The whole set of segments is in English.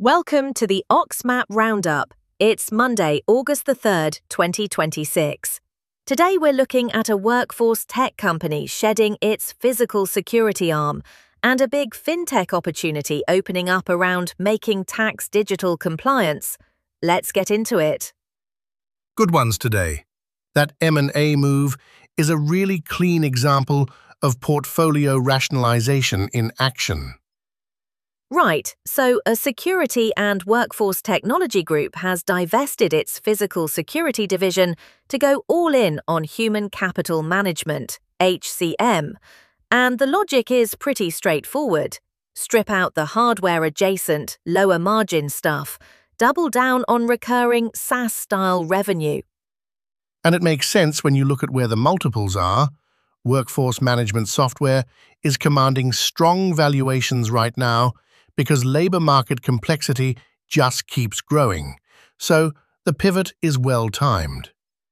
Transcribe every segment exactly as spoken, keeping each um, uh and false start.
Welcome to the OxMap Roundup. It's Monday, August the third, twenty twenty-six. Today we're looking at a workforce tech company shedding its physical security arm and a big fintech opportunity opening up around making tax digital compliance. Let's get into it. Good ones today. That M and A move is a really clean example of portfolio rationalization in action. Right, so a security and workforce technology group has divested its physical security division to go all in on human capital management, H C M. And the logic is pretty straightforward. Strip out the hardware-adjacent, lower-margin stuff, double down on recurring SaaS-style revenue. And it makes sense when you look at where the multiples are. Workforce management software is commanding strong valuations right now because labor market complexity just keeps growing. So the pivot is well-timed.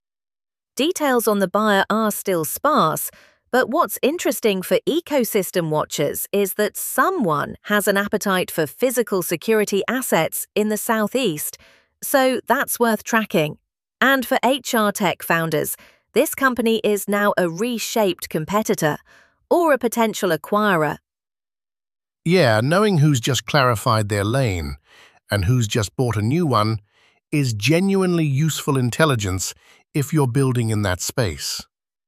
Details on the buyer are still sparse, but what's interesting for ecosystem watchers is that someone has an appetite for physical security assets in the Southeast, so that's worth tracking. And for H R tech founders, this company is now a reshaped competitor or a potential acquirer. Yeah, knowing who's just clarified their lane and who's just bought a new one is genuinely useful intelligence if you're building in that space.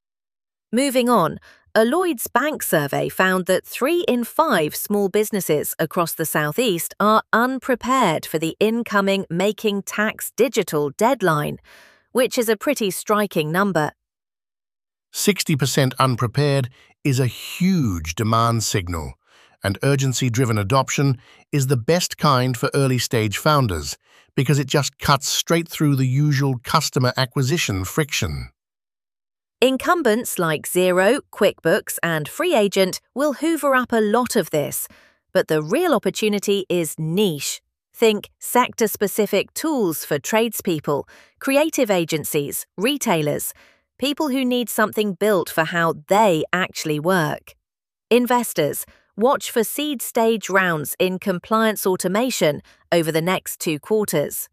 Moving on, a Lloyds Bank survey found that three in five small businesses across the Southeast are unprepared for the incoming Making Tax Digital deadline, which is a pretty striking number. sixty percent unprepared is a huge demand signal, and urgency-driven adoption is the best kind for early-stage founders because it just cuts straight through the usual customer acquisition friction. Incumbents like Xero, QuickBooks, and FreeAgent will hoover up a lot of this, but the real opportunity is niche. Think sector-specific tools for tradespeople, creative agencies, retailers, people who need something built for how they actually work. Investors, watch for seed-stage rounds in compliance automation over the next two quarters.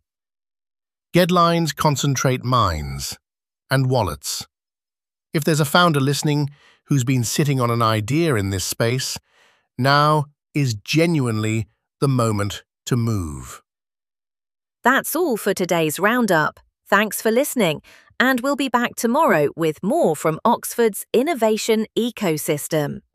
Deadlines concentrate minds and wallets. If there's a founder listening who's been sitting on an idea in this space, now is genuinely the moment to move. That's all for today's Roundup. Thanks for listening, and we'll be back tomorrow with more from Oxford's innovation ecosystem.